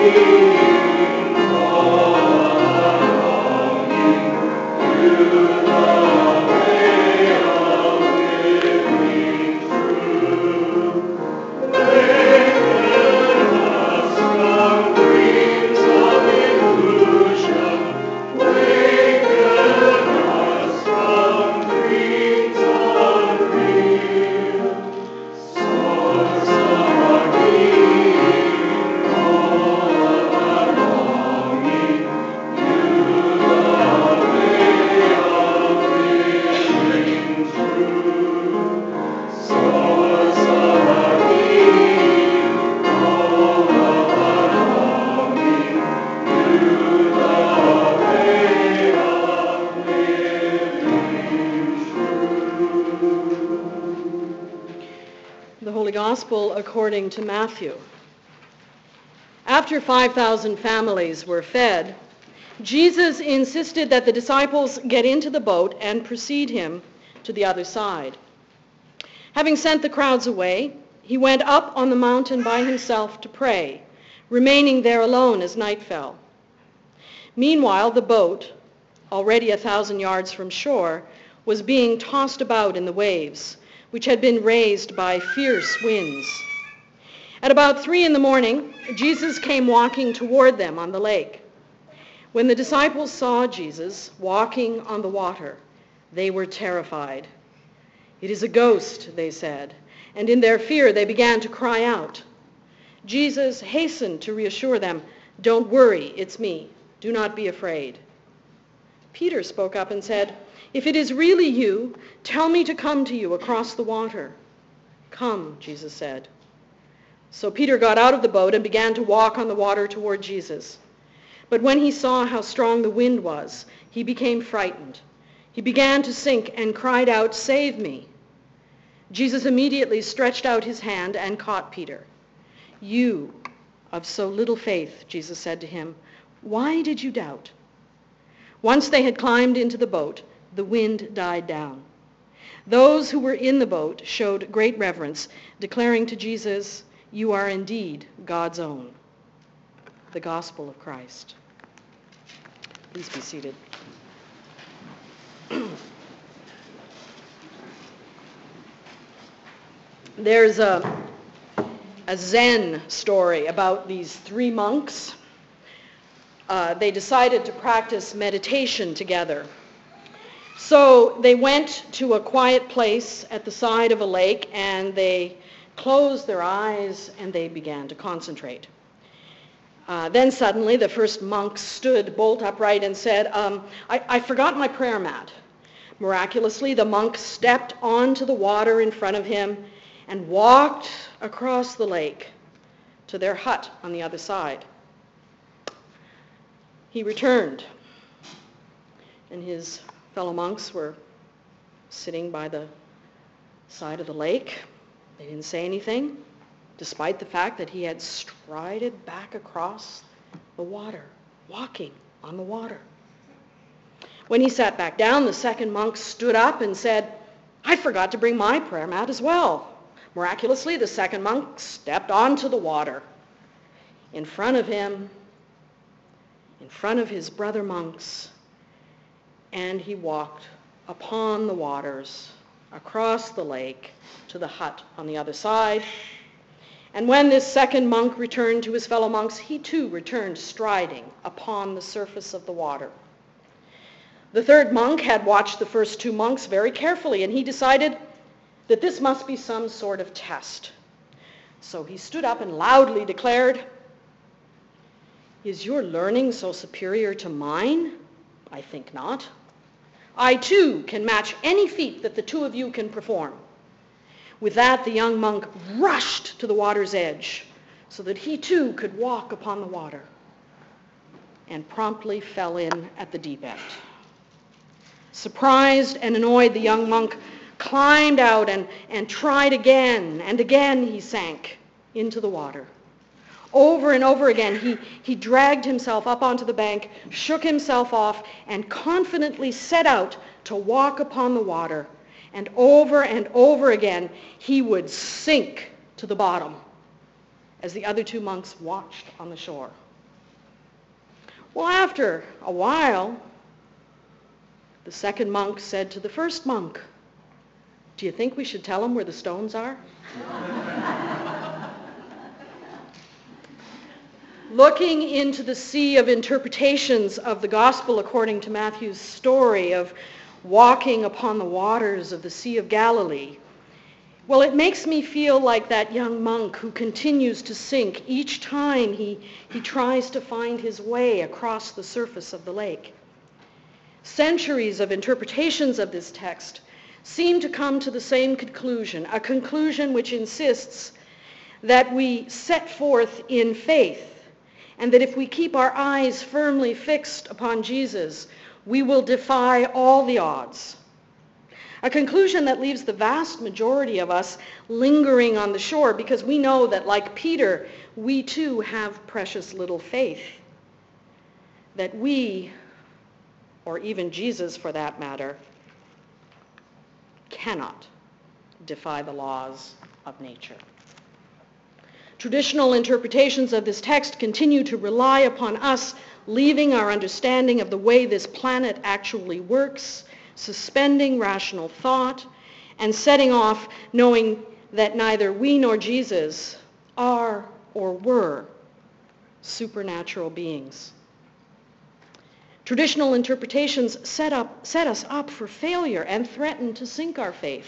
Gospel according to Matthew. After 5,000 families were fed, Jesus insisted that the disciples get into the boat and precede him to the other side. Having sent the crowds away, he went up on the mountain by himself to pray, remaining there alone as night fell. Meanwhile, the boat, already 1,000 yards from shore, was being tossed about in the waves, which had been raised by fierce winds. At about 3 a.m, Jesus came walking toward them on the lake. When the disciples saw Jesus walking on the water, they were terrified. "It is a ghost," they said, and in their fear they began to cry out. Jesus hastened to reassure them, "Don't worry, it's me. Do not be afraid." Peter spoke up and said, "If it is really you, tell me to come to you across the water." "Come," Jesus said. So Peter got out of the boat and began to walk on the water toward Jesus. But when he saw how strong the wind was, he became frightened. He began to sink and cried out, "Save me." Jesus immediately stretched out his hand and caught Peter. "You of so little faith," Jesus said to him, "why did you doubt?" Once they had climbed into the boat, the wind died down. Those who were in the boat showed great reverence, declaring to Jesus, "You are indeed God's own." The Gospel of Christ. Please be seated. There's a Zen story about these 3 monks. They decided to practice meditation together. So they went to a quiet place at the side of a lake, and they closed their eyes and they began to concentrate. Then suddenly the first monk stood bolt upright and said, I forgot my prayer mat. Miraculously, the monk stepped onto the water in front of him and walked across the lake to their hut on the other side. He returned, and his fellow monks were sitting by the side of the lake. They didn't say anything, despite the fact that he had strided back across the water, walking on the water. When he sat back down, the second monk stood up and said, "I forgot to bring my prayer mat as well." Miraculously, the second monk stepped onto the water. In front of him, in front of his brother monks, and he walked upon the waters, across the lake, to the hut on the other side. And when this second monk returned to his fellow monks, he too returned striding upon the surface of the water. The third monk had watched the first 2 monks very carefully, and he decided that this must be some sort of test. So he stood up and loudly declared, "Is your learning so superior to mine? I think not. I too can match any feat that the 2 of you can perform." With that, the young monk rushed to the water's edge so that he too could walk upon the water, and promptly fell in at the deep end. Surprised and annoyed, the young monk climbed out and tried again, and again he sank into the water. Over and over again, he dragged himself up onto the bank, shook himself off, and confidently set out to walk upon the water. And over again, he would sink to the bottom as the other 2 monks watched on the shore. Well, after a while, the second monk said to the first monk, "Do you think we should tell him where the stones are?" Looking into the sea of interpretations of the gospel according to Matthew's story of walking upon the waters of the Sea of Galilee, well, it makes me feel like that young monk who continues to sink each time he tries to find his way across the surface of the lake. Centuries of interpretations of this text seem to come to the same conclusion, a conclusion which insists that we set forth in faith, and that if we keep our eyes firmly fixed upon Jesus, we will defy all the odds. A conclusion that leaves the vast majority of us lingering on the shore because we know that, like Peter, we too have precious little faith. That we, or even Jesus for that matter, cannot defy the laws of nature. Traditional interpretations of this text continue to rely upon us leaving our understanding of the way this planet actually works, suspending rational thought, and setting off knowing that neither we nor Jesus are or were supernatural beings. Traditional interpretations set us up for failure and threaten to sink our faith.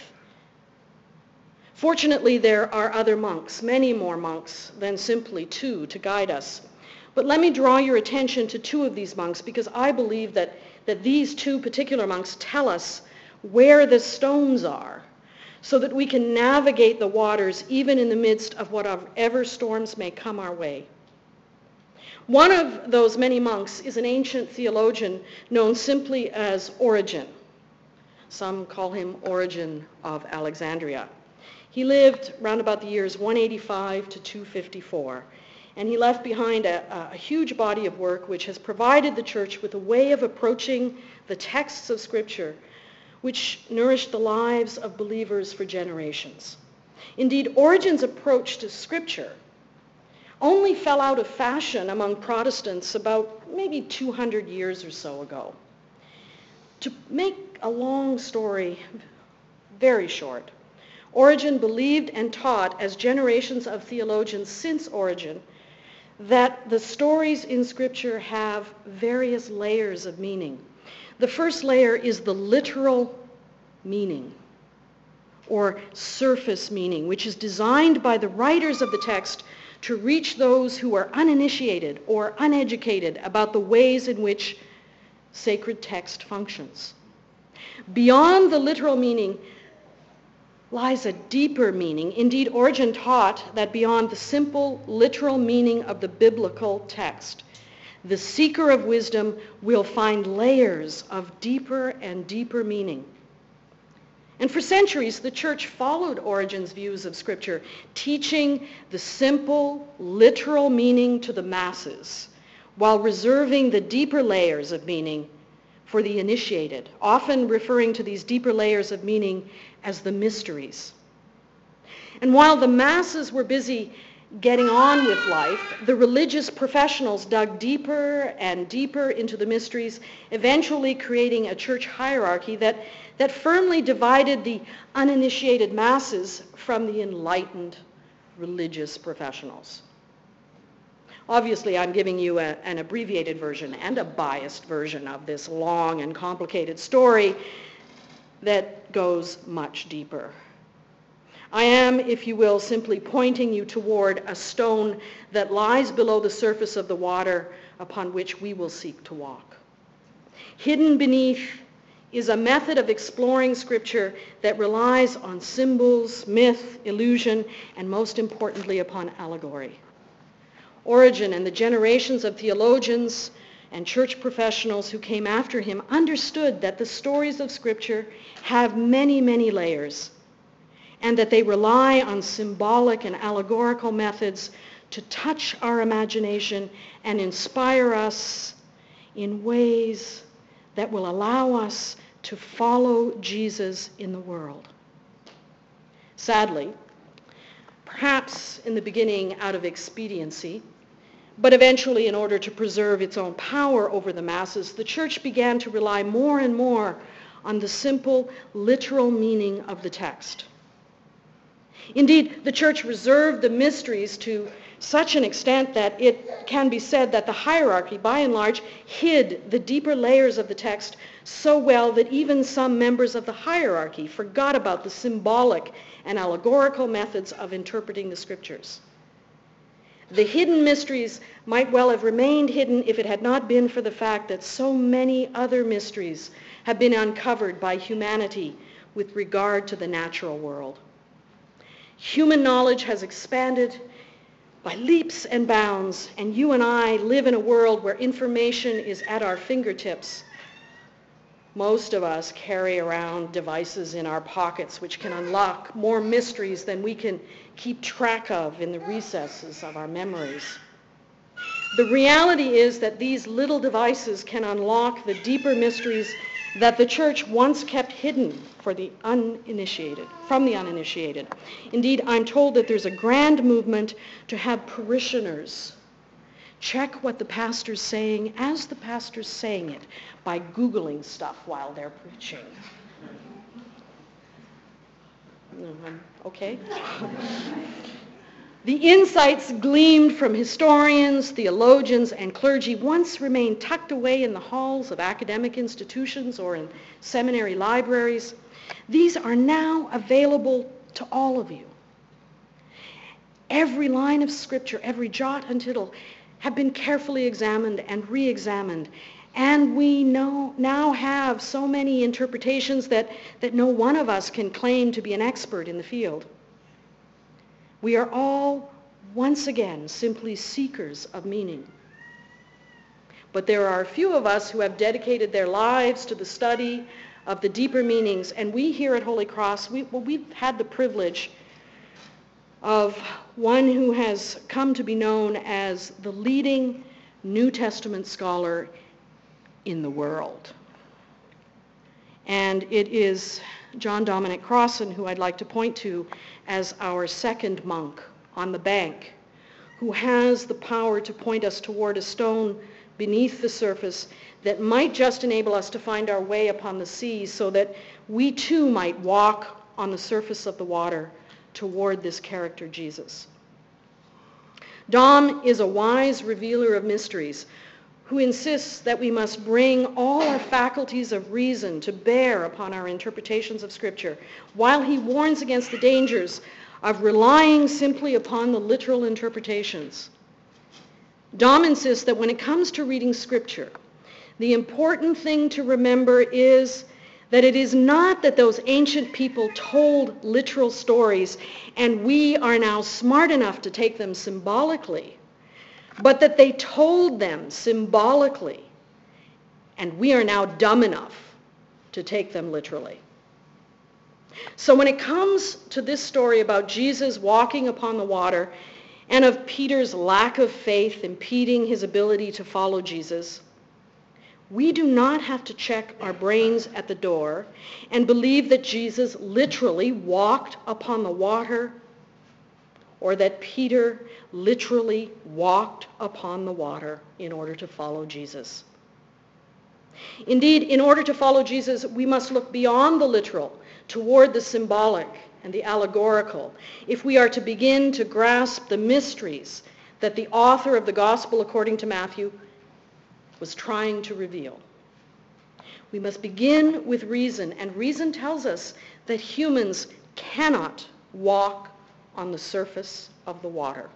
Fortunately, there are other monks, many more monks than simply two, to guide us. But let me draw your attention to two of these monks because I believe that these two particular monks tell us where the stones are so that we can navigate the waters even in the midst of whatever storms may come our way. One of those many monks is an ancient theologian known simply as Origen. Some call him Origen of Alexandria. He lived around about the years 185 to 254, and he left behind a huge body of work which has provided the church with a way of approaching the texts of Scripture which nourished the lives of believers for generations. Indeed, Origen's approach to Scripture only fell out of fashion among Protestants about maybe 200 years or so ago. To make a long story very short, Origen believed and taught, as generations of theologians since Origen, that the stories in Scripture have various layers of meaning. The first layer is the literal meaning, or surface meaning, which is designed by the writers of the text to reach those who are uninitiated or uneducated about the ways in which sacred text functions. Beyond the literal meaning lies a deeper meaning. Indeed, Origen taught that beyond the simple literal meaning of the biblical text, the seeker of wisdom will find layers of deeper and deeper meaning. And for centuries, the church followed Origen's views of Scripture, teaching the simple, literal meaning to the masses, while reserving the deeper layers of meaning for the initiated, often referring to these deeper layers of meaning as the mysteries. And while the masses were busy getting on with life, the religious professionals dug deeper and deeper into the mysteries, eventually creating a church hierarchy that firmly divided the uninitiated masses from the enlightened religious professionals. Obviously, I'm giving you an abbreviated version and a biased version of this long and complicated story that goes much deeper. I am, if you will, simply pointing you toward a stone that lies below the surface of the water upon which we will seek to walk. Hidden beneath is a method of exploring Scripture that relies on symbols, myth, illusion, and most importantly upon allegory. Origen and the generations of theologians and church professionals who came after him understood that the stories of Scripture have many, many layers, and that they rely on symbolic and allegorical methods to touch our imagination and inspire us in ways that will allow us to follow Jesus in the world. Sadly, perhaps in the beginning out of expediency, But eventually, in order to preserve its own power over the masses, the church began to rely more and more on the simple, literal meaning of the text. Indeed, the church reserved the mysteries to such an extent that it can be said that the hierarchy, by and large, hid the deeper layers of the text so well that even some members of the hierarchy forgot about the symbolic and allegorical methods of interpreting the scriptures. The hidden mysteries might well have remained hidden if it had not been for the fact that so many other mysteries have been uncovered by humanity with regard to the natural world. Human knowledge has expanded by leaps and bounds, and you and I live in a world where information is at our fingertips. Most of us carry around devices in our pockets which can unlock more mysteries than we can keep track of in the recesses of our memories. The reality is that these little devices can unlock the deeper mysteries that the church once kept hidden from the uninitiated. Indeed, I'm told that there's a grand movement to have parishioners check what the pastor's saying as the pastor's saying it by Googling stuff while they're preaching. Okay? The insights gleaned from historians, theologians, and clergy once remained tucked away in the halls of academic institutions or in seminary libraries. These are now available to all of you. Every line of Scripture, every jot and tittle have been carefully examined and re-examined. And we now have so many interpretations that no one of us can claim to be an expert in the field. We are all, once again, simply seekers of meaning. But there are a few of us who have dedicated their lives to the study of the deeper meanings, and we here at Holy Cross, we've had the privilege of one who has come to be known as the leading New Testament scholar in the world. And it is John Dominic Crossan, who I'd like to point to as our second monk on the bank, who has the power to point us toward a stone beneath the surface that might just enable us to find our way upon the sea so that we too might walk on the surface of the water toward this character Jesus. Dom is a wise revealer of mysteries who insists that we must bring all our faculties of reason to bear upon our interpretations of Scripture, while he warns against the dangers of relying simply upon the literal interpretations. Dom insists that when it comes to reading Scripture, the important thing to remember is that it is not that those ancient people told literal stories and we are now smart enough to take them symbolically, but that they told them symbolically and we are now dumb enough to take them literally. So when it comes to this story about Jesus walking upon the water and of Peter's lack of faith impeding his ability to follow Jesus, we do not have to check our brains at the door and believe that Jesus literally walked upon the water or that Peter literally walked upon the water in order to follow Jesus. Indeed, in order to follow Jesus, we must look beyond the literal toward the symbolic and the allegorical if we are to begin to grasp the mysteries that the author of the Gospel according to Matthew was trying to reveal. We must begin with reason, and reason tells us that humans cannot walk on the surface of the water.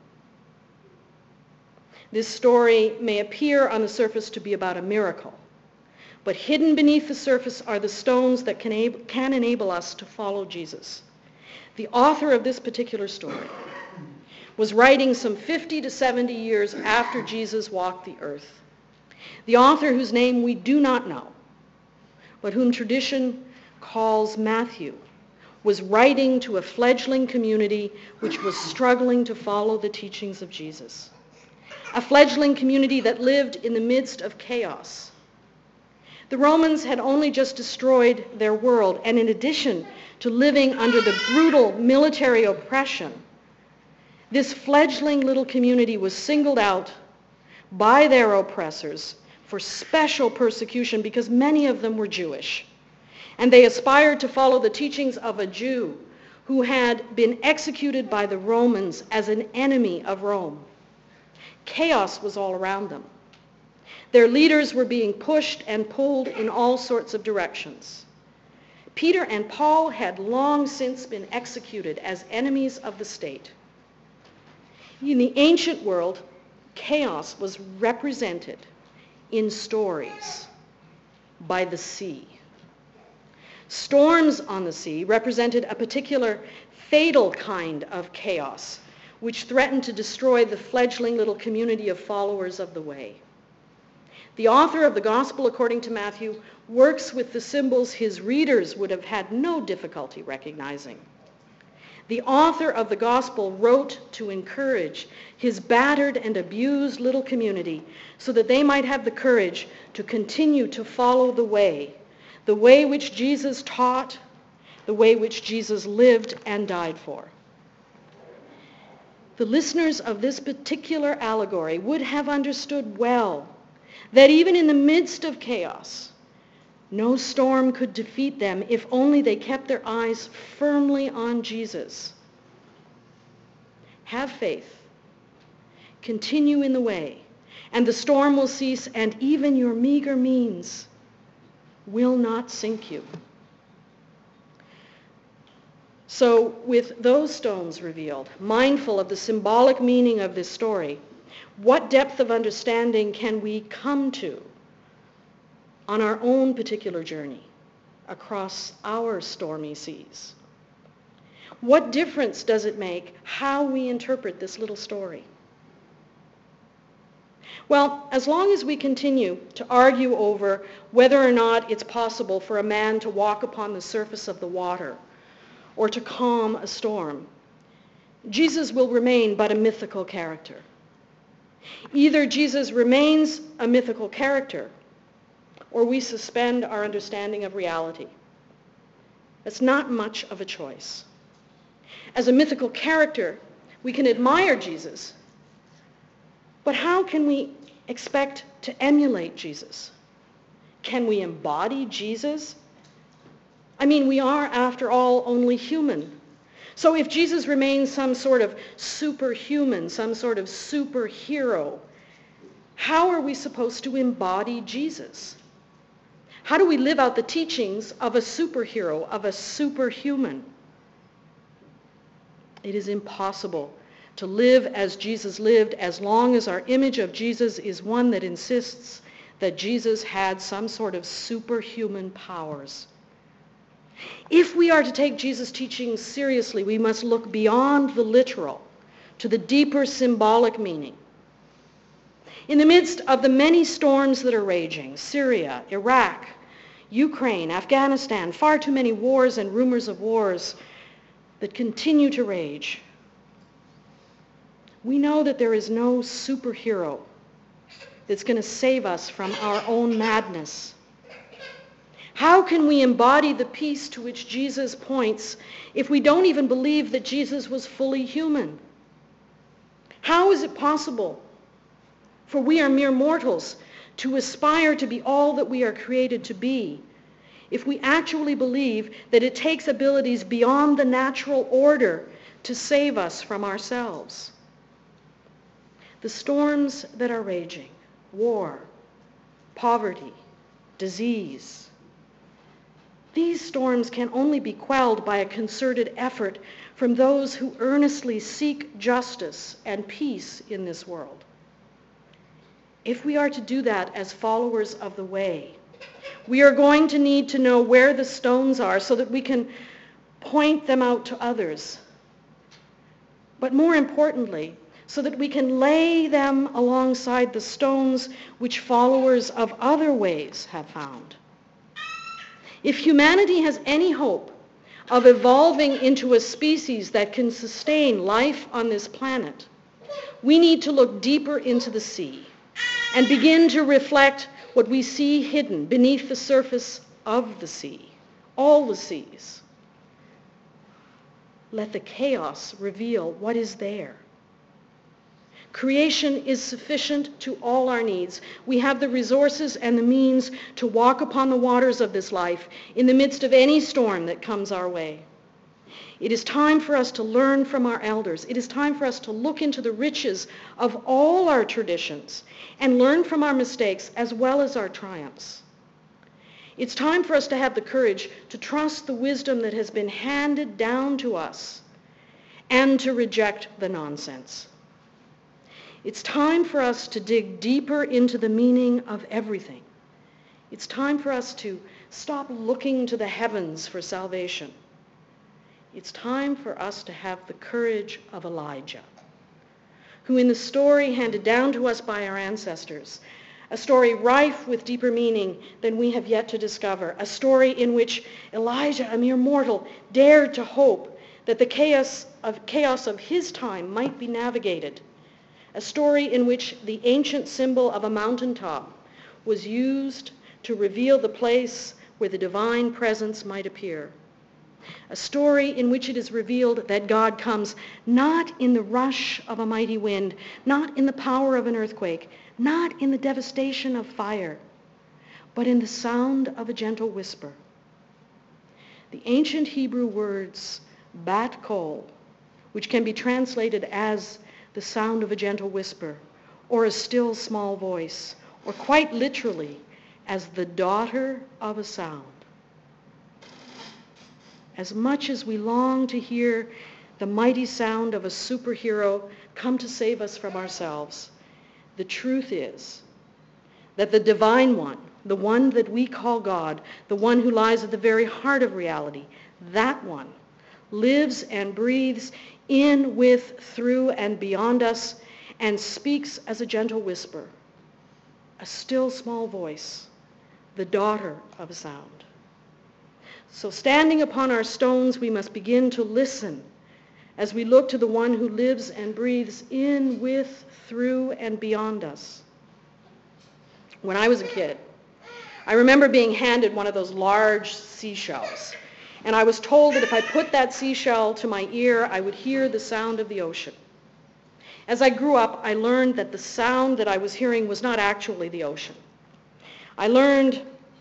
This story may appear on the surface to be about a miracle, but hidden beneath the surface are the stones that can enable us to follow Jesus. The author of this particular story was writing some 50 to 70 years after Jesus walked the earth. The author whose name we do not know, but whom tradition calls Matthew, was writing to a fledgling community which was struggling to follow the teachings of Jesus. A fledgling community that lived in the midst of chaos. The Romans had only just destroyed their world, and in addition to living under the brutal military oppression, This fledgling little community was singled out by their oppressors for special persecution because many of them were Jewish. And they aspired to follow the teachings of a Jew who had been executed by the Romans as an enemy of Rome. Chaos was all around them. Their leaders were being pushed and pulled in all sorts of directions. Peter and Paul had long since been executed as enemies of the state. In the ancient world, chaos was represented in stories by the sea. Storms on the sea represented a particular fatal kind of chaos, which threatened to destroy the fledgling little community of followers of the way. The author of the Gospel according to Matthew works with the symbols his readers would have had no difficulty recognizing. The author of the Gospel wrote to encourage his battered and abused little community so that they might have the courage to continue to follow the way which Jesus taught, the way which Jesus lived and died for. The listeners of this particular allegory would have understood well that even in the midst of chaos, no storm could defeat them if only they kept their eyes firmly on Jesus. Have faith. Continue in the way, and the storm will cease, and even your meager means will not sink you. So, with those stones revealed, mindful of the symbolic meaning of this story, what depth of understanding can we come to on our own particular journey across our stormy seas? What difference does it make how we interpret this little story? Well, as long as we continue to argue over whether or not it's possible for a man to walk upon the surface of the water or to calm a storm, Jesus will remain but a mythical character. Either Jesus remains a mythical character, or we suspend our understanding of reality. It's not much of a choice. As a mythical character, we can admire Jesus, but how can we expect to emulate Jesus? Can we embody Jesus? I mean, we are, after all, only human. So if Jesus remains some sort of superhuman, some sort of superhero, how are we supposed to embody Jesus? How do we live out the teachings of a superhero, of a superhuman? It is impossible to live as Jesus lived as long as our image of Jesus is one that insists that Jesus had some sort of superhuman powers. If we are to take Jesus' teachings seriously, we must look beyond the literal to the deeper symbolic meaning. In the midst of the many storms that are raging, Syria, Iraq, Ukraine, Afghanistan, far too many wars and rumors of wars that continue to rage, we know that there is no superhero that's going to save us from our own madness. How can we embody the peace to which Jesus points if we don't even believe that Jesus was fully human? How is it possible for we are mere mortals to aspire to be all that we are created to be if we actually believe that it takes abilities beyond the natural order to save us from ourselves? The storms that are raging, war, poverty, disease, these storms can only be quelled by a concerted effort from those who earnestly seek justice and peace in this world. If we are to do that as followers of the way, we are going to need to know where the stones are so that we can point them out to others. But more importantly, so that we can lay them alongside the stones which followers of other ways have found. If humanity has any hope of evolving into a species that can sustain life on this planet, we need to look deeper into the sea and begin to reflect what we see hidden beneath the surface of the sea, all the seas. Let the chaos reveal what is there. Creation is sufficient to all our needs. We have the resources and the means to walk upon the waters of this life in the midst of any storm that comes our way. It is time for us to learn from our elders. It is time for us to look into the riches of all our traditions and learn from our mistakes as well as our triumphs. It's time for us to have the courage to trust the wisdom that has been handed down to us and to reject the nonsense. It's time for us to dig deeper into the meaning of everything. It's time for us to stop looking to the heavens for salvation. It's time for us to have the courage of Elijah, who in the story handed down to us by our ancestors, a story rife with deeper meaning than we have yet to discover, a story in which Elijah, a mere mortal, dared to hope that the chaos of his time might be navigated, a story in which the ancient symbol of a mountaintop was used to reveal the place where the divine presence might appear, a story in which it is revealed that God comes not in the rush of a mighty wind, not in the power of an earthquake, not in the devastation of fire, but in the sound of a gentle whisper. The ancient Hebrew words bat kol, which can be translated as the sound of a gentle whisper, or a still small voice, or quite literally as the daughter of a sound. As much as we long to hear the mighty sound of a superhero come to save us from ourselves, the truth is that the divine one, the one that we call God, the one who lies at the very heart of reality, that one lives and breathes in, with, through, and beyond us, and speaks as a gentle whisper, a still small voice, the daughter of a sound. So standing upon our stones, we must begin to listen as we look to the one who lives and breathes in, with, through, and beyond us. When I was a kid, I remember being handed one of those large seashells, and I was told that if I put that seashell to my ear, I would hear the sound of the ocean. As I grew up, I learned that the sound that I was hearing was not actually the ocean. I learned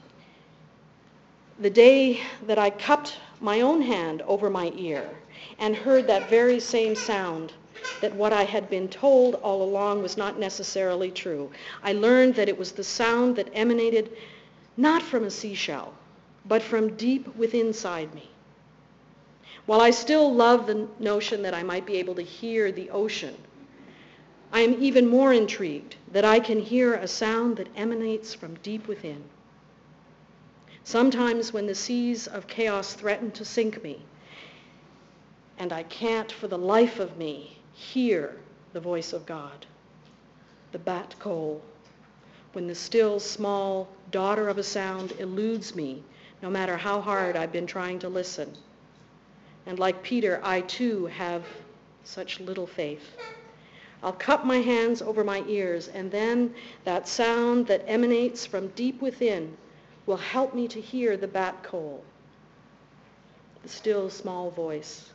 the day that I cupped my own hand over my ear and heard that very same sound, that what I had been told all along was not necessarily true. I learned that it was the sound that emanated not from a seashell, but from deep within inside me. While I still love the notion that I might be able to hear the ocean, I am even more intrigued that I can hear a sound that emanates from deep within. Sometimes when the seas of chaos threaten to sink me, and I can't for the life of me hear the voice of God, the bat kol, when the still small daughter of a sound eludes me, no matter how hard I've been trying to listen. And like Peter, I too have such little faith. I'll cup my hands over my ears, and then that sound that emanates from deep within will help me to hear the bat kol, the still small voice.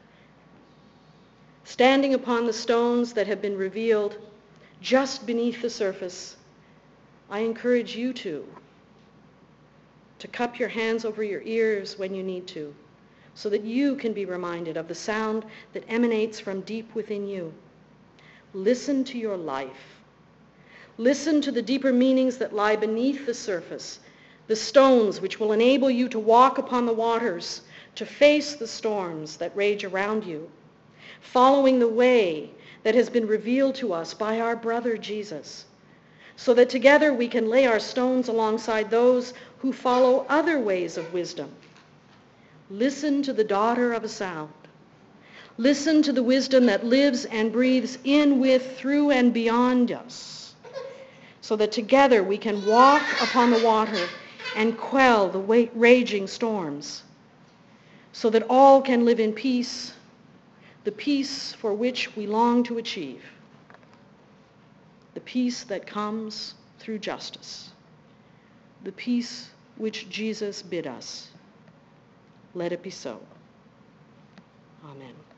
Standing upon the stones that have been revealed just beneath the surface, I encourage you to cup your hands over your ears when you need to, so that you can be reminded of the sound that emanates from deep within you. Listen to your life. Listen to the deeper meanings that lie beneath the surface, the stones which will enable you to walk upon the waters, to face the storms that rage around you, following the way that has been revealed to us by our brother Jesus, so that together we can lay our stones alongside those who follow other ways of wisdom. Listen to the daughter of a sound. Listen to the wisdom that lives and breathes in, with, through, and beyond us, so that together we can walk upon the water and quell the raging storms, so that all can live in peace, the peace for which we long to achieve, the peace that comes through justice, the peace which Jesus bid us. Let it be so. Amen.